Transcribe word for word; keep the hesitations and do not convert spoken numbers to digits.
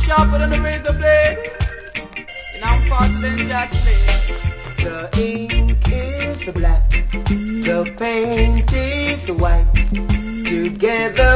sharper than a razor blade. And I'm faster than Jack Blade. The ink is black, the paint is white. Together